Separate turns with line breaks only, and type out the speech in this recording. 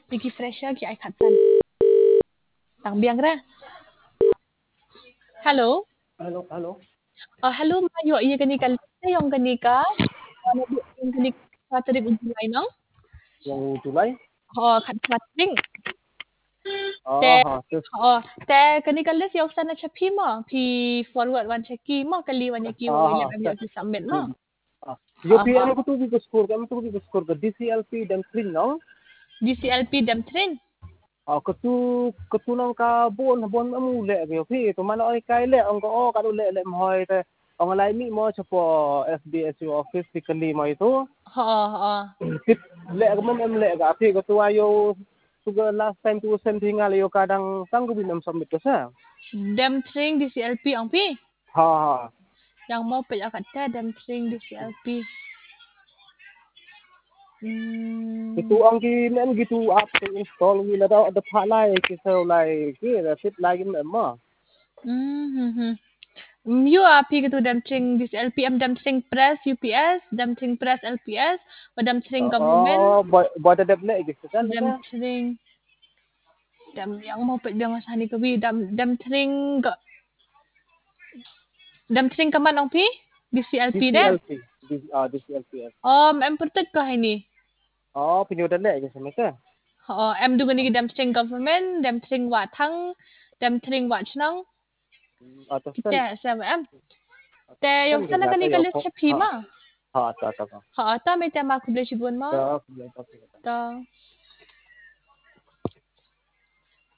Piki fresher ki ai khatsan. Tang biang ra. Hello.
Hello.
Hello Mayo, iya kani kal yung kani ka. Yung kani ka tarik ujulay no?
Yang Julai?
Khat khatring. Te
Ha, terus.
te kani kalis yung sana cha pi mo. Pi forward wan cha ki mo kali wan ki wa wile kami yung submit no.
UPM ko tu bi score kami tu bi score ke DCLP dan Trin no?
DCLP dem train.
Ketu nang ka bon amu le ke pi to mana oi kai le ong ko ka le mohoi te ong lai mi mo chapo FDSU office tikali mo itu. Tip le ke mem le ga pi ko tu ayo suga last time tu sen tinggal yo kadang tanggu binam submit ke sa.
Dem train DCLP ang pi.
Ha.
Yang mau pe kata dem train DCLP.
Itu ang ki men gitu app to install wi la da pha lai ki so lai ki da fit lai ki ma.
You pi gitu dem train DCLP dem train press UPS, dem train press LPS, dem train government,
Boy da le gitu kan
dem train dem yang mau pe biang sani ke wi dem train kaman ong pi DCLP deh.
DCLP.
Em pertet kah ini?
Pinyo da le ke sama ka.
Em du gani dem train government, dem train wa thang, dem train wa chnang.
Atau
Kita sama em. Te yung sana gani kalis cha pi ma.
Ha, ta.
Ta me te ma kuble shibun ma.
Ta.
Ta.